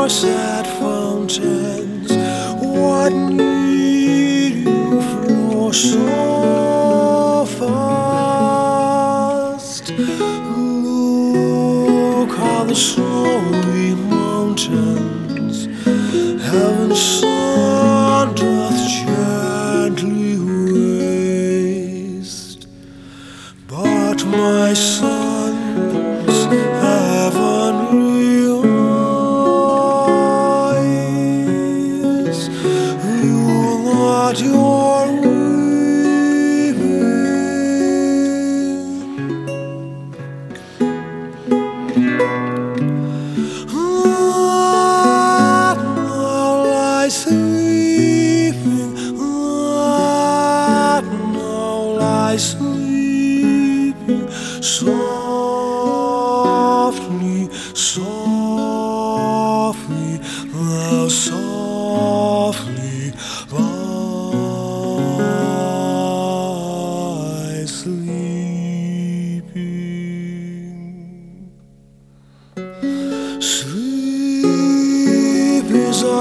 course at fountains. What need you flow so fast? Look how the snowy mountains heaven's sun doth gently waste. But my sons haven't realized that you're weeping. That now lies sleeping, that now lies sleeping softly, softly, now softly lies sleeping. Sleep is a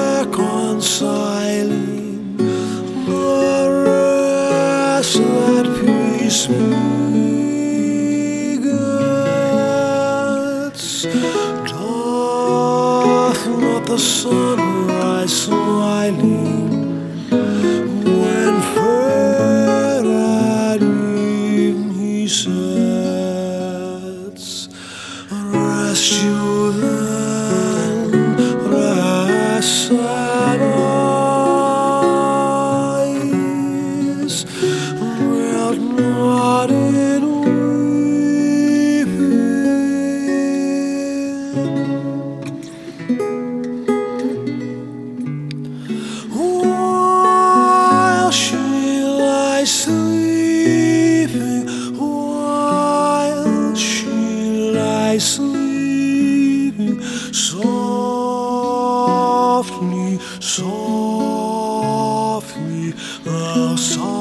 reconciling, a rest that peace begets. Doth not the sun rise smiling when fair at eve he sets? Rest you then, rest sad eyes, melt not in weeping. While she lies sleeping, while she lies sleeping, softly, softly, now softly.